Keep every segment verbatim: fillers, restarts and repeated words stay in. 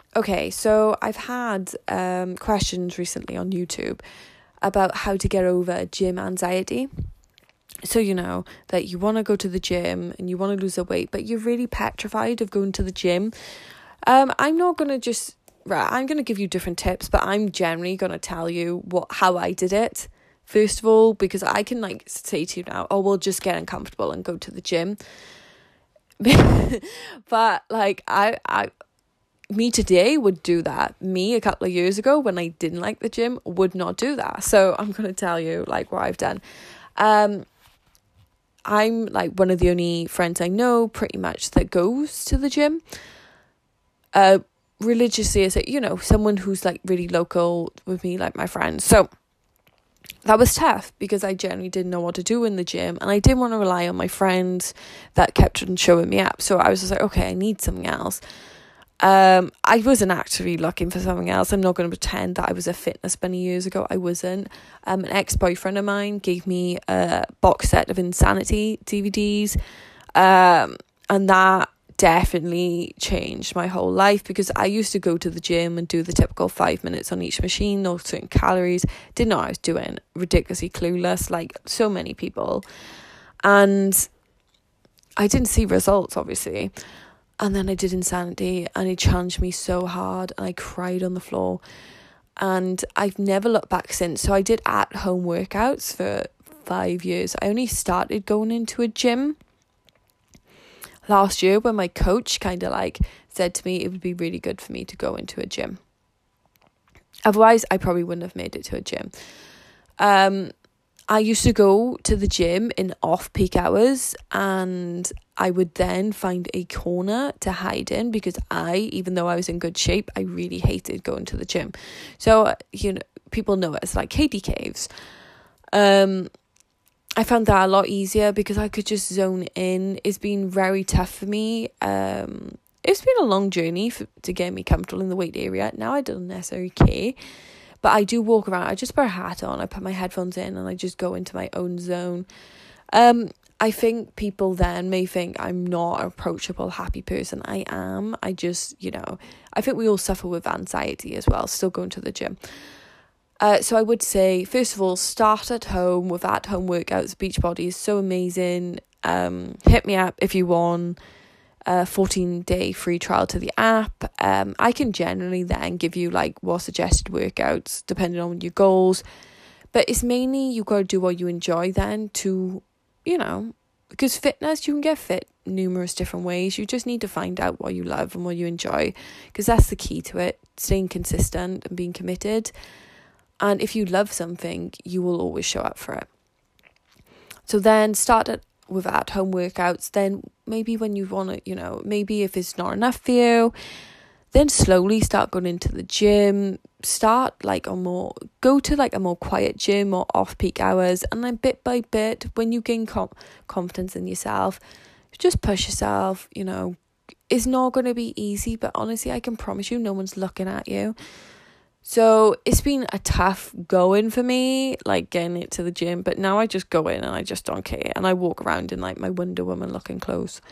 Okay, so I've had um, questions recently on YouTube about how to get over gym anxiety. So, you know, that you want to go to the gym and you want to lose a weight, but you're really petrified of going to the gym. Um, I'm not going to just, right, I'm going to give you different tips, but I'm generally going to tell you what how I did it. First of all, because I can like say to you now, oh, we'll just get uncomfortable and go to the gym. But like, I, I, me today would do that. Me a couple of years ago when I didn't like the gym would not do that. So I'm going to tell you like what I've done. Um, I'm like one of the only friends I know pretty much that goes to the gym. Uh, religiously as it, you know, someone who's like really local with me, like my friends. So that was tough because I generally didn't know what to do in the gym and I didn't want to rely on my friends that kept on showing me up. So I was just like, okay, I need something else. Um, I wasn't actually looking for something else. I'm not going to pretend that I was a fitness bunny years ago. I wasn't. Um, an ex-boyfriend of mine gave me a box set of Insanity D V Ds. Um, and that definitely changed my whole life because I used to go to the gym and do the typical five minutes on each machine, no certain calories, didn't know what I was doing, ridiculously clueless like so many people, and I didn't see results obviously. And then I did Insanity and it challenged me so hard and I cried on the floor and I've never looked back since. So I did at home workouts for five years. I only started going into a gym last year when my coach kind of like said to me it would be really good for me to go into a gym. Otherwise, I probably wouldn't have made it to a gym. Um, I used to go to the gym in off-peak hours and I would then find a corner to hide in because I, even though I was in good shape, I really hated going to the gym. So, you know, people know it as like Katie Caves. Um, I found that a lot easier because I could just zone in. It's been very tough for me. Um, it's been a long journey for, to get me comfortable in the weight area. Now I don't necessarily care, but I do walk around. I just put a hat on, I put my headphones in and I just go into my own zone. Um, I think people then may think I'm not an approachable, happy person. I am. I just, you know, I think we all suffer with anxiety as well, still going to the gym. Uh, so I would say, first of all, start at home with at-home workouts. Beachbody is so amazing. Um, hit me up if you want a fourteen-day free trial to the app. Um, I can generally then give you like what suggested workouts depending on your goals. But it's mainly you got to do what you enjoy then to, you know, because fitness, you can get fit numerous different ways. You just need to find out what you love and what you enjoy because that's the key to it, staying consistent and being committed. And if you love something, you will always show up for it. So then start at, with at-home workouts. Then maybe when you want to, you know, maybe if it's not enough for you, then slowly start going into the gym. Start like a more, go to like a more quiet gym or off-peak hours. And then bit by bit, when you gain com- confidence in yourself, just push yourself, you know. It's not going to be easy, but honestly, I can promise you no one's looking at you. So it's been a tough going for me, like getting it to the gym, but now I just go in and I just don't care. And I walk around in like my Wonder Woman looking clothes.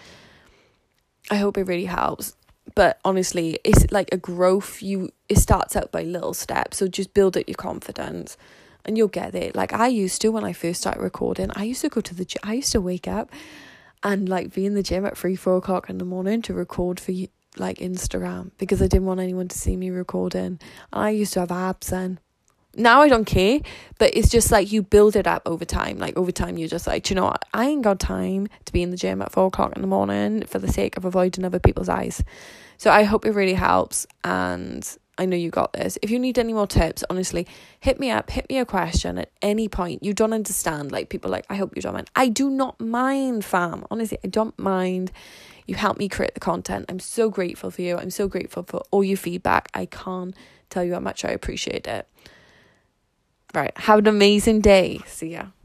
I hope it really helps. But honestly, it's like a growth. You it starts out by little steps. So just build up your confidence and you'll get it. Like I used to when I first started recording, I used to go to the gym. I used to wake up and like be in the gym at three, four o'clock in the morning to record for you. Like Instagram because I didn't want anyone to see me recording and I used to have abs then. Now I don't care, but it's just like you build it up over time. Like over time you're just like, do you know what, I ain't got time to be in the gym at four o'clock in the morning for the sake of avoiding other people's eyes. So I hope it really helps and I know you got this. If you need any more tips, honestly, hit me up, hit me a question at any point. You don't understand, like people like, I hope you don't mind. I do not mind, fam. Honestly, I don't mind. You help me create the content. I'm so grateful for you. I'm so grateful for all your feedback. I can't tell you how much I appreciate it. Right. Have an amazing day. See ya.